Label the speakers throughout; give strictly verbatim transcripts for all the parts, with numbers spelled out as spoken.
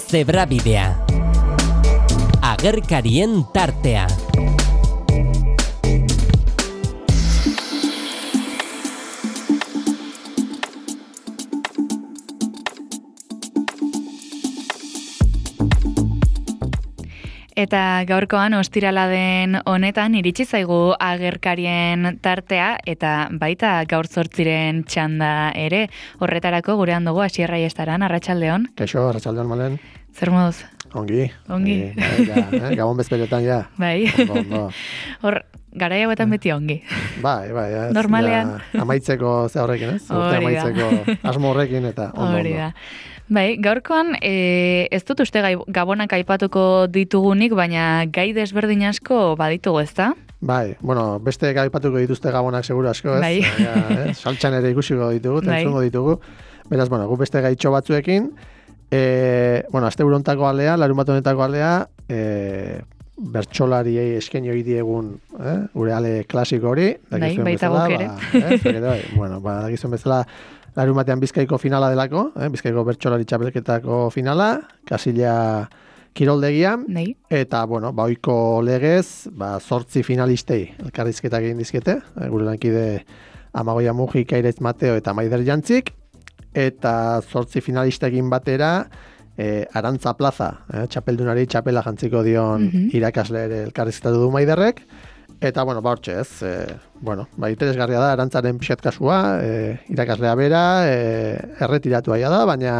Speaker 1: Zebrabidea. Agerkarien tartea.
Speaker 2: Eta gaurkoan ostirala den honetan iritsi zaigu agerkarien tartea eta baita gaur zortziren txanda ere. Horretarako gurean dugu Asier Raiestaran, arratsaldeon.
Speaker 3: Kaixo, arratsaldeon malen.
Speaker 2: Zer moduz?
Speaker 3: Ongi.
Speaker 2: Ongi.
Speaker 3: E, bai, ja, eh? Gabon bezperetan ja.
Speaker 2: Bai.
Speaker 3: Ondo, ondo.
Speaker 2: Hor, garai hauetan beti ongi.
Speaker 3: Bai, bai. Ez,
Speaker 2: normalean.
Speaker 3: Ja, amaitzeko ze horrekin, ez? Urte amaitzeko asmo horrekin eta ondo,
Speaker 2: Hori da.
Speaker 3: ondo.
Speaker 2: Bai, gaurkoan e, ez dut uste gai, gabonak aipatuko ditugunik, baina gai desberdin asko baditugu, ezta?
Speaker 3: Bai, bueno, beste aipatuko dituzte gabonak seguru asko, ez?
Speaker 2: Bai.
Speaker 3: Ja, eh? Saltxan ere ikusiko ditugu, tentzungo bai. ditugu. Beraz, bueno, gu beste gaitxo batzuekin, e, bueno, aste burontako alea, larun bat honetako alea, e, bertsolariei eskaini hori diegun, eh? Gure ale klasiko hori.
Speaker 2: Bai, baita guk ere.
Speaker 3: Ba, eh? bai, bueno, ba, dakizuen bezala, larun batean Bizkaiko finala delako, eh? Bizkaiko bertsolari txapelketako finala, Kasila kiroldegian,
Speaker 2: Nei.
Speaker 3: eta, bueno, ba, oiko legez, ba, zortzi finalistei elkarrizketak egin dizkete, eh? Gure lankide Amagoia Muji, Kairez Mateo eta Maider Jantzik, eta zortzi finalistekin batera, eh, Arantza Plaza, eh? txapeldunari txapela jantziko dion mm-hmm. irakasle ere elkarrizketatu du Maiderrek, eta, bueno, ba, hortxe ez, e, bueno, ba, interesgarria da, Arantzaren pixat kasua, e, irakaslea bera, e, erretiratu aia da, baina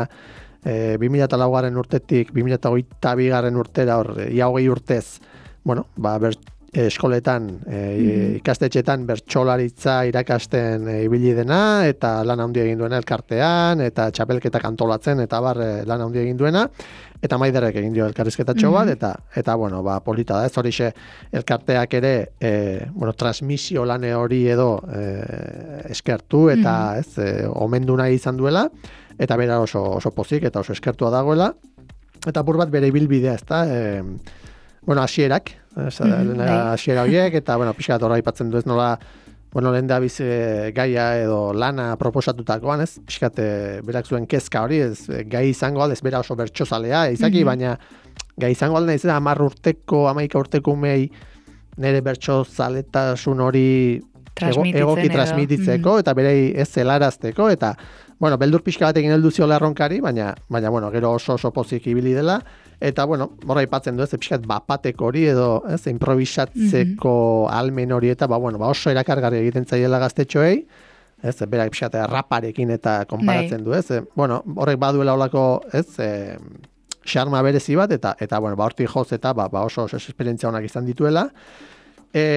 Speaker 3: e, bi mila laugarren urtetik, bi mila hogeita bigarren urtera, hor, ia hogei urtez, bueno, ba, ber, eskoletan, e, mm-hmm. ikastetxetan, bertsolaritza irakasten e, ibili dena, eta lan handia egin duena elkartean, eta txapelketak antolatzen, eta bar, e, lan handia egin duena, eta Maiderrek egin dio elkarrizketatxo bat, eta, eta bueno, ba, polita da, ez horixe elkarteak ere, e, bueno, transmisio lane hori edo e, eskertu, eta mm-hmm. ez, e, omendu nahi izan duela, eta bera oso, oso pozik, eta oso eskertua dagoela, eta apur bat bere ibilbidea, ez da, e, bueno, hasierak, mm-hmm. hasiera horiek, eta, bueno, pixka horra ipatzen du ez nola, bueno, lehen da biz e, gaia edo lana proposatutakoan, ez? Piskat, e, berak zuen kezka hori, ez, gai izango aldez, bera oso bertsozalea, izaki, mm-hmm. baina gai izango aldez, ez, hamar urteko, hamaika urteko umei, nire bertsozaletasun hori ego, egoki transmititzeko, mm-hmm. eta berei ez zelarazteko, eta, bueno, beldur pixka batekin heldu ziola erronkari, baina, baina, bueno, gero oso oso pozik ibili dela, eta, bueno, horra ipatzen du, ez, pixkat bapateko hori edo, ez, improvisatzeko mm-hmm. almen hori, eta, ba, bueno, ba, oso erakargarri egiten zaiela gaztetxoei, ez, berak pixkat raparekin eta konparatzen du, ez, bueno, horrek baduela olako, ez, e, xarma berezi bat, eta, eta, bueno, ba, hortik joz eta, ba, ba oso, oso esperientzia honak izan dituela, e,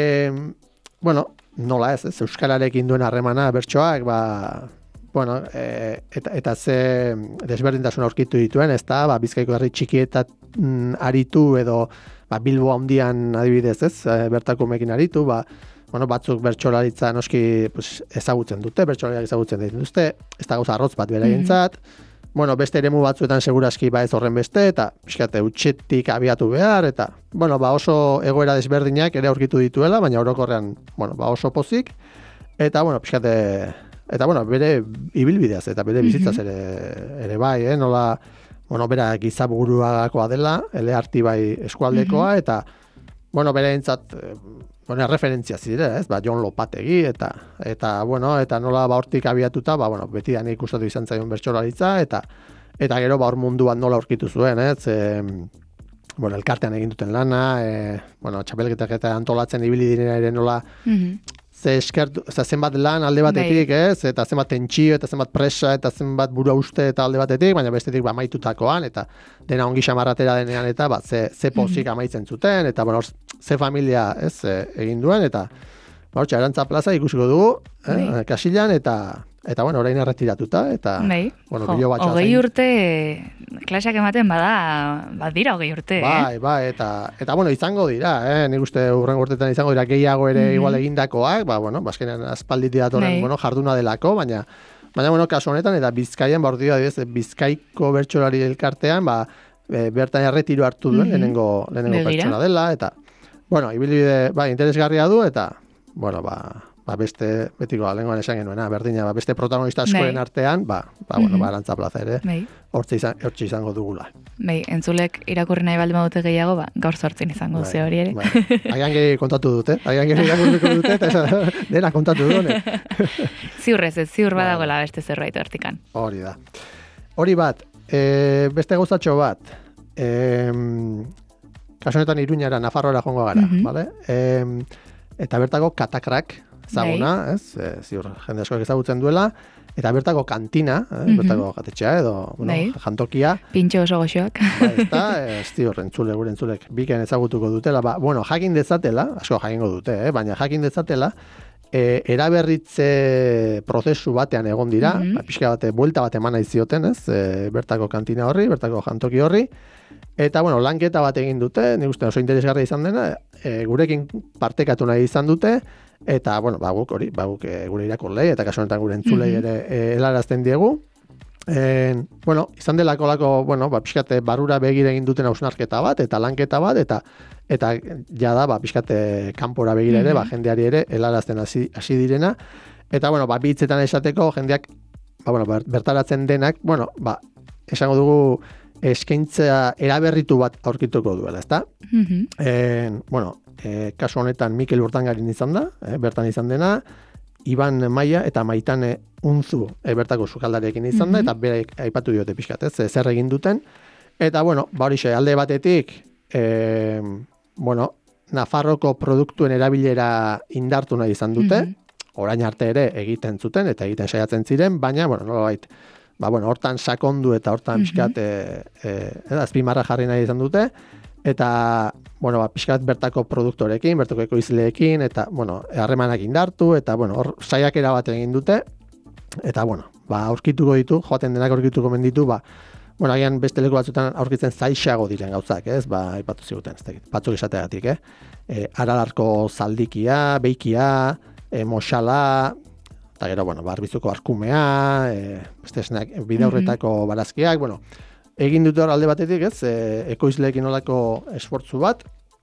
Speaker 3: bueno, nola ez, ez, euskararekin duen harremana bertsoak, ba, bueno, e, eta, eta ze desberdintasun aurkitu dituen, ez da, ba, Bizkaiko herri txikietat mm, aritu edo ba, Bilbo handian adibidez, ez, e, bertakumekin aritu, ba, bueno, batzuk bertsolaritza noski pues, ezagutzen dute, bertsolariak ezagutzen dituzte, ez da gauza arrotz bat beraientzat, mm-hmm. bueno, beste eremu batzuetan seguraski ba ez horren beste, eta pixkate utxetik abiatu behar, eta, bueno, ba, oso egoera desberdinak ere aurkitu dituela, baina orokorrean, bueno, ba, oso pozik, eta, bueno, pixkate... Eta, bueno, bere ibilbideaz eta bere bizitzaz ere, ere bai, eh? Nola, bueno, bera gizaburuagakoa dela, ele arti bai eskualdekoa, eta, bueno, bere entzat, bueno, referentzia zire, ez, ba, Jon Lopategi, eta, eta, bueno, eta nola ba hortik abiatuta, ba, bueno, beti da nik ustatu izan zaion bertsolaritza, eta, eta gero ba hor munduan nola aurkitu zuen, ez, e, bueno, elkartean egin duten lana, e, bueno, txapelketak eta antolatzen ibili direna ere nola, mm-hmm. ze eskertu, ze zenbat lan alde batetik, ez, eta zenbat tentsio, eta zenbat presa, eta zenbat burua uste eta alde batetik, baina bestetik ba, amaitutakoan, eta dena ongi xamarratera denean, eta ba, ze, ze pozik amaitzen zuten, eta bueno, ze familia ez, egin duen, eta ba, hortxe, Arantza Plaza ikusiko dugu, eh, Kasilan, eta eta bueno, orain erretiratuta, eta
Speaker 2: Nei.
Speaker 3: bueno,
Speaker 2: jo, hogei urte klaseak ematen bada, badira hogei urte,
Speaker 3: bai,
Speaker 2: eh?
Speaker 3: Bai, eta, eta bueno, izango dira, eh? Nik uste hurrengo urtetan izango dira gehiago ere mm-hmm. igual egindakoak, ba, bueno, bazkenean aspalditik datorren, bueno, jarduna delako, baina, baina, bueno, kasu honetan, eta Bizkaian, ba, ordio, Bizkaiko bertsolari elkartean, ba, e, bertan erretiro hartu duen, mm-hmm. lehenengo, lehenengo pertsona dela, eta, bueno, ibilbide, ba, interesgarria du, eta, bueno, ba, ba, beste, betiko alengoan esan genuena, berdina, ba, beste protagonista askoren
Speaker 2: Bai.
Speaker 3: artean, ba, ba, bueno,
Speaker 2: Mhm.
Speaker 3: ba, Arantza Plaza ere,
Speaker 2: Bai.
Speaker 3: hortze izan, hortze izango dugula.
Speaker 2: Bai, entzulek irakurri nahi baldin badute gehiago, ba, gaur sortzen izango ze hori ere.
Speaker 3: Bai. Agian gehi kontatu dute, agian gehi irakurriko dute, eta esan, dena kontatu dute.
Speaker 2: Ziurrez ez, ziur
Speaker 3: Bai.
Speaker 2: badagoela beste zerbait hortikan.
Speaker 3: Hori da. Hori bat, e, beste gauzatxo bat, e, kasu honetan Iruñara, Nafarroara joango gara,
Speaker 2: Mhm.
Speaker 3: vale? E, eta bertako katakrak, ezaguna, ez? E, ziur, jende askoak ezagutzen duela, eta bertako kantina, eh?
Speaker 2: Mhm.
Speaker 3: bertako jatetxea edo, bueno,
Speaker 2: Bai.
Speaker 3: jantokia,
Speaker 2: Pintxo oso goxoak.
Speaker 3: ba, ez da, ez ziur, entzule, gure entzulek, biken ezagutuko dutela, ba, bueno, jakin dezatela, asko jakingo dute, eh? baina jakin dezatela, e, eraberritze prozesu batean egon dira,
Speaker 2: Mhm.
Speaker 3: ba, pixka bate, buelta bat eman nahi zioten, ez, e, bertako kantina horri, bertako jantoki horri, eta, bueno, lanketa bat egin dute, nik uste oso interesgarria izan dena, e, gurekin partekatu nahi izan dute, eta, bueno, ba, guk hori, ba, guk e, gure irakurlei, eta kasu honetan gure entzulei
Speaker 2: Mhm.
Speaker 3: ere e, helarazten diegu, En, bueno, izan delako lako, bueno, ba, pixkate barura begira egin duten hausnarketa bat, eta lanketa bat, eta eta jada, ba, pixkate kanpora begira ere,
Speaker 2: Mhm.
Speaker 3: ba, jendeari ere helarazten hasi hasi direna, eta, bueno, ba, bitzetan esateko, jendeak, ba, bueno, ber- bertaratzen denak, bueno, ba, esango dugu eskaintza eraberritu bat aurkituko duela, ezta?
Speaker 2: Mhm.
Speaker 3: En, bueno, e, kasu honetan Mikel Urtangarin izan da, e, bertan izan dena, Iban Maia eta Maitane Unzu e, bertako sukaldarekin izan da,
Speaker 2: Mhm.
Speaker 3: eta bere aipatu diote pixkat, ez, zer egin duten. Eta, bueno, ba horixe, alde batetik, e, bueno, Nafarroko produktuen erabilera indartu nahi izan dute,
Speaker 2: Mhm.
Speaker 3: orain arte ere egiten zuten, eta egiten saiatzen ziren, baina, bueno, nolabait, ba, bueno, hortan sakondu eta hortan
Speaker 2: Mhm.
Speaker 3: pixkat, e, e, azpimarra jarri nahi izan dute, eta, bueno, ba, pixkat bertako produktorekin, bertako ekoizleekin, eta, bueno, harremanak indartu, eta, bueno, hor saiakera bat egin dute, eta, bueno, ba, aurkituko ditu, joaten denak aurkituko menditu, ba, bueno, agian beste leku batzutan aurkitzen zaixago diren gauzak, ez, ba, aipatu ziguten, ez dakit, batzuk esateagatik, eh? E, aralarko zaldikia, beikia, e, moxala, eta gero, bueno, barbizuko arkumea, e, beste esnak, bide horretako barazkiak, bueno, egin dute hor alde batetik, ez, e, ekoizleekin nolako esfortzu bat.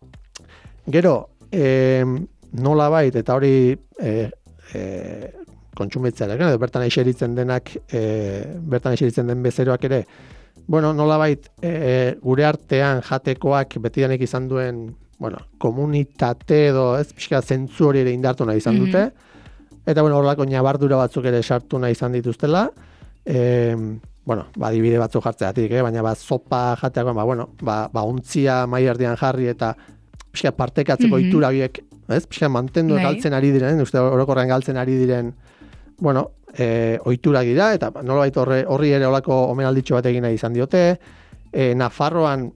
Speaker 3: Gero, e, nola bait, eta hori e, e, kontsumitzearekin, edo bertan eseritzen denak, e, bertan eseritzen den bezeroak ere, bueno, nola bait, e, gure artean jatekoak betidanik izan duen, bueno, komunitate edo, ez, pixka zentzu hori ere indartu nahi izan dute, eta, bueno, horrelako nabardura batzuk ere sartu nahi izan dituztela, e, bueno, ba, adibide batzuk jartzeatik, eh? baina, ba, sopa jateakoan, ba, bueno, ba, ba, ontzia mai erdian jarri eta pixka partekatzeko
Speaker 2: Mhm.
Speaker 3: ohitura horiek, ez? Pixka mantendu
Speaker 2: Bai.
Speaker 3: galtzen ari diren, uste orokorrean galtzen ari diren, bueno, e, ohiturak dira, eta nolabait horre, horri ere olako omenalditxo bat egin nahi izan diote, e, Nafarroan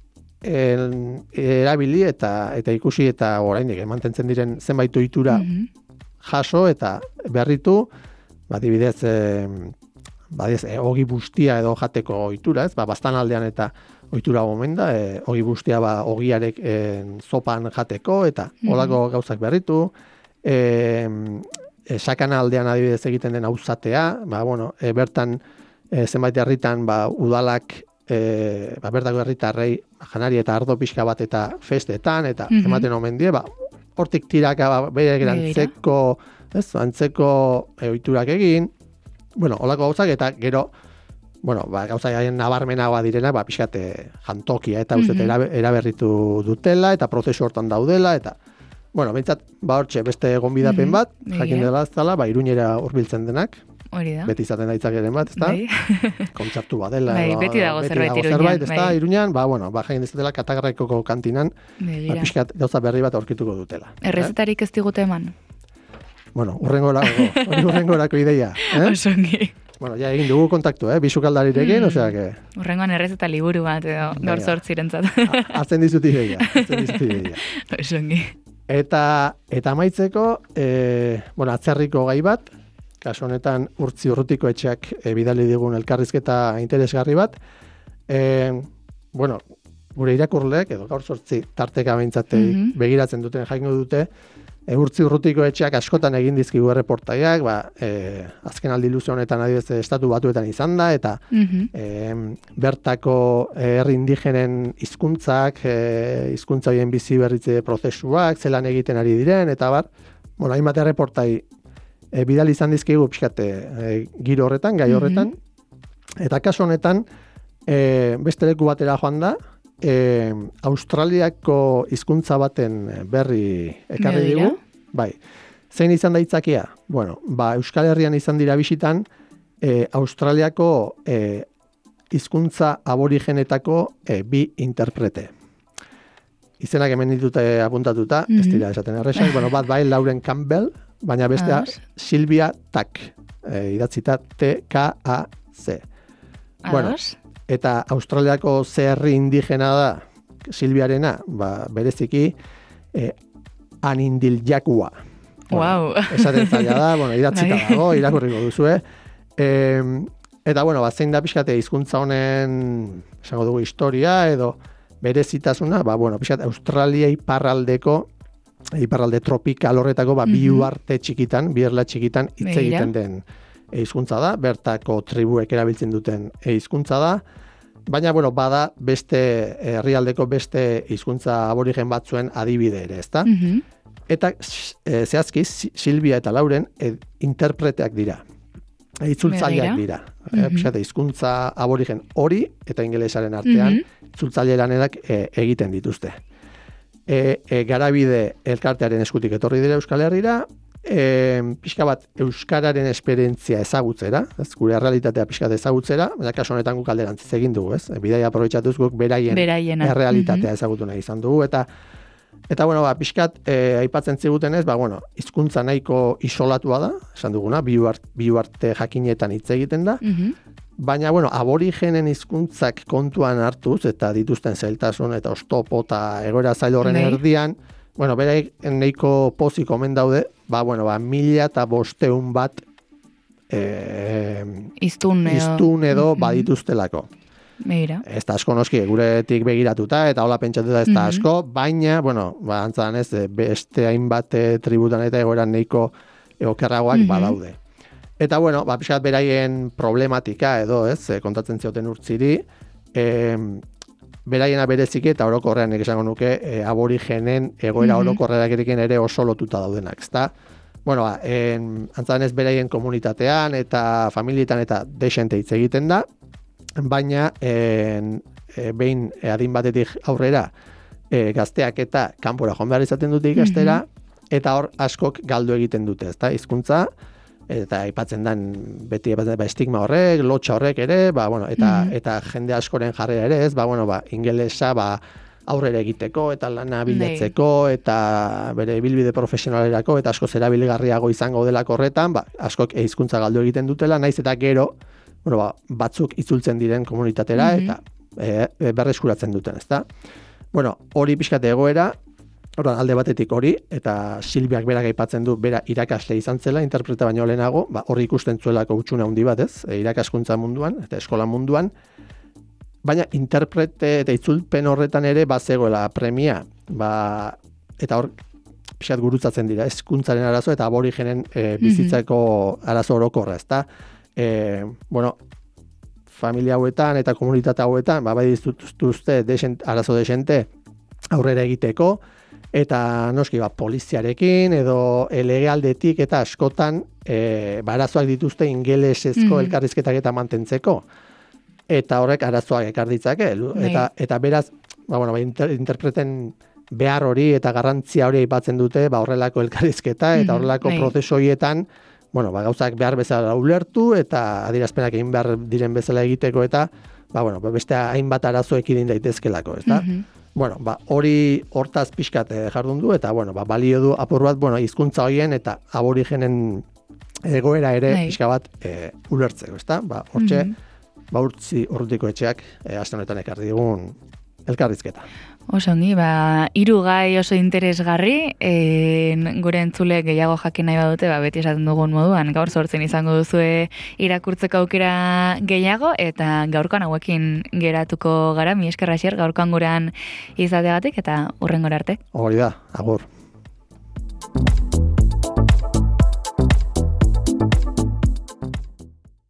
Speaker 3: el, erabili eta eta ikusi eta oraindik mantentzen diren zenbait ohitura
Speaker 2: Mhm.
Speaker 3: jaso eta berritu, ba, adibidez, e, badiez, e, ogi bustia edo jateko ohitura, ez? Ba, bastan eta ohitura gomen da, e, ogi bustia ba, ogiarek e, zopan jateko, eta holako gauzak berritu, e, e, sakana aldean adibidez egiten den auzatea, ba, bueno, e, bertan e, zenbait herritan ba, udalak e, ba, bertako herritarrei janari eta ardo pixka bat eta festetan, eta
Speaker 2: Mhm.
Speaker 3: ematen omen die, ba, hortik tiraka ba, bere
Speaker 2: Begira.
Speaker 3: antzeko, ez, antzeko e, ohiturak egin, bueno, holako gauzak, eta gero, bueno, ba, gauzak haien nabarmenagoa direna, ba, pixkate jantokia, eta uste,
Speaker 2: Mhm.
Speaker 3: erabe- eraberritu dutela, eta prozesu hortan daudela, eta, bueno, behintzat, ba, hortxe, beste gonbidapen
Speaker 2: Mhm,
Speaker 3: bat,
Speaker 2: begira.
Speaker 3: jakin dela ez dela, ba, Iruñera hurbiltzen denak,
Speaker 2: Hori da.
Speaker 3: beti izaten da itzakeren bat, ezta?
Speaker 2: Bai.
Speaker 3: Kontzertu bat dela,
Speaker 2: Bai,
Speaker 3: edo,
Speaker 2: beti dago zerbait Iruñan,
Speaker 3: zerbait, ezta?
Speaker 2: bai.
Speaker 3: Iruñan, ba, bueno, ba, jakin dezatela Katagarraikoko kantinan, ba,
Speaker 2: Begira.
Speaker 3: pixkat gauza berri bat aurkituko dutela. eh?
Speaker 2: Errezetarik ez digute eman.
Speaker 3: Bueno, urrengorako, hori urrengorako ideia. Eh?
Speaker 2: Oso ongi.
Speaker 3: Bueno, ja egin dugu kontaktu, eh? Bisukaldarirekin,
Speaker 2: Mm.
Speaker 3: osea que
Speaker 2: Urrengoan errezeta liburu bat edo gaur
Speaker 3: Venga.
Speaker 2: zortzirentzat.
Speaker 3: hartzen dizut ideia, hartzen dizut ideia.
Speaker 2: Oso ongi.
Speaker 3: Eta eta amaitzeko, e, bueno, atzerriko gai bat, kasu honetan Urtzi Urrutiko etxeak e, bidali digun elkarrizketa interesgarri bat. E, bueno, gure irakurleek edo gaur zortzi tarteka behintzat
Speaker 2: Mhm.
Speaker 3: begiratzen duten jakingo dute, e, Urtzi Urrutiko etxeak askotan egin dizkigu erreportaiak, ba, e, azken aldi luze honetan adibidez estatu batuetan izan da, eta
Speaker 2: Mhm.
Speaker 3: e, bertako eh, herri indigenen hizkuntzak, e, hizkuntza horien bizi berritze prozesuak, zelan egiten ari diren, eta bar, bueno, hainbat erreportai e, bidali izan dizkigu pixkate e, giro horretan, gai horretan, mm-hmm. eta kasu honetan, e, beste leku batera joan da, e, Australiako hizkuntza baten berri ekarri digu, bai, zein izan da itzakia? Bueno, ba, Euskal Herrian izan dira bisitan, e, Australiako e, hizkuntza aborigenetako e, bi interprete. Izenak hemen ditute apuntatuta, mm-hmm. ez dira esaten erresak, bueno, bat bai Lauren Campbell, baina bestea Silvia Tack, e, idatzita T K A C. Bueno, eta Australiako zerri indigena da, Silviarena, ba, bereziki, e, Anindiljakua. Bueno,
Speaker 2: wow.
Speaker 3: Esaten zaila da, bueno, idatzita dago, irakurriko duzue. E, eta, bueno, bat zein da pixkate hizkuntza honen, esango dugu, historia, edo berezitasuna, ba, bueno, pixkat, Australia iparraldeko, iparralde tropikal horretako, ba, mm-hmm. bi uarte txikitan, bi erla txikitan, hitz egiten den hizkuntza da, bertako tribuek erabiltzen duten hizkuntza da, baina, bueno, bada beste herrialdeko beste hizkuntza aborigen batzuen adibide ere, ezta? Mm-hmm. Eta e, zehazki, Silvia eta Lauren e, interpreteak dira. E, itzultzaileak dira. Mm-hmm. E, Pixate, hizkuntza aborigen hori eta ingelesaren artean mm-hmm. itzultzaileran edak e, egiten dituzte. E, e, garabide elkartearen eskutik etorri dira Euskal Herrira, e, pixka bat euskararen esperientzia ezagutzera, ez, gure realitatea pixka ezagutzera, baina kasu honetan guk alderantziz egin dugu, ez? Bidaia aprobetxatuz guk beraien errealitatea mm-hmm. ezagutu nahi izan dugu, eta Eta, bueno, ba, pixkat, e, aipatzen ziguten ez, ba, bueno, hizkuntza nahiko isolatua da, esan duguna, bi uarte jakinetan hitz egiten da, mm-hmm. baina, bueno, aborigenen hizkuntzak kontuan hartuz, eta dituzten zailtasun, eta oztopo, eta egoera zail horren Nei. erdian, bueno, beraik nahiko pozik omen daude, ba, bueno, ba, mila eta bosteun bat e,
Speaker 2: iztun edo,
Speaker 3: iztun edo mm-hmm. badituztelako.
Speaker 2: Mira.
Speaker 3: Ez da asko noski, guretik begiratuta, eta hola pentsatuta ez da asko, mm-hmm. baina, bueno, ba, antzan ez, beste hainbat tributan eta egoeran nahiko okerragoak mm-hmm. badaude. Eta, bueno, ba, pixkat beraien problematika edo, ez, kontatzen zioten urtziri, e, beraiena bereziki eta orokorrean nik esango nuke, e, aborigenen egoera mm-hmm. orokorrerakerekin ere oso lotuta daudenak, ezta? Bueno, ba, en, antzan ez beraien komunitatean eta familietan eta desente hitz egiten da, baina en, e, behin e, adin batetik aurrera e, gazteak eta kanpora joan behar izaten dute ikastera, mm-hmm. eta hor askok galdu egiten dute, ezta, hizkuntza, eta aipatzen den beti aipatzen ba, estigma horrek, lotxa horrek ere, ba, bueno, eta, mm-hmm. eta jende askoren jarrera ere, ez, ba, bueno, ba, ingelesa, ba, aurrera egiteko, eta lana bilatzeko, eta bere bilbide profesionalerako, eta asko zerabilgarriago izango delako horretan, ba, askok hizkuntza galdu egiten dutela, naiz eta gero, bueno, ba, batzuk itzultzen diren komunitatera mm-hmm. eta e, berreskuratzen duten, ezta? Bueno, hori pixkate egoera, orduan alde batetik hori, eta Silbiak berak aipatzen du, bera irakasle izan zela, interpreta baino lehenago, ba, horri ikusten zuelako hutsune handi bat, ez? E, irakaskuntza munduan, eta eskola munduan, baina interprete eta itzulpen horretan ere bazegoela premia, ba, eta hor, pixkat gurutzatzen dira, hezkuntzaren arazo eta aborigenen e, bizitzako mm-hmm. arazo orokorra, ezta? E, bueno, familia hauetan eta komunitate hauetan, ba, bai dituzte desent, arazo desente aurrera egiteko, eta noski, ba, poliziarekin edo legealdetik eta askotan e, ba, arazoak dituzte ingelesezko mm-hmm. elkarrizketak eta mantentzeko, eta horrek arazoak ekar ditzake, eta, eta beraz, ba, bueno, ba, inter, interpreten behar hori eta garrantzia hori aipatzen dute, ba, horrelako elkarrizketa eta horrelako mm-hmm. prozesu horietan, bueno, ba, gauzak behar bezala ulertu eta adierazpenak egin behar diren bezala egiteko eta, ba, bueno, beste hainbat arazo ekidin daitezkelako, ezta? Mm-hmm. Bueno, ba, hori hortaz pixkat jardun du eta, bueno, ba, balio du apur bat, bueno, hizkuntza horien eta aborigenen egoera ere Hai. pixka bat e, ulertzeko, ezta? Ba, hortxe, mm-hmm. ba, urtzi urrutiko etxeak e, aste honetan ekarri digun elkarrizketa.
Speaker 2: Oso ongi, ba, hiru gai oso interesgarri, e, gure entzule gehiago jakin nahi badute, ba, beti esaten dugun moduan, gaur sortzen izango duzue irakurtzeko aukera gehiago, eta gaurkoan hauekin geratuko gara, mi esker Asier, gaurkoan gurean izateagatik, eta hurrengora arte.
Speaker 3: Hori da, agur.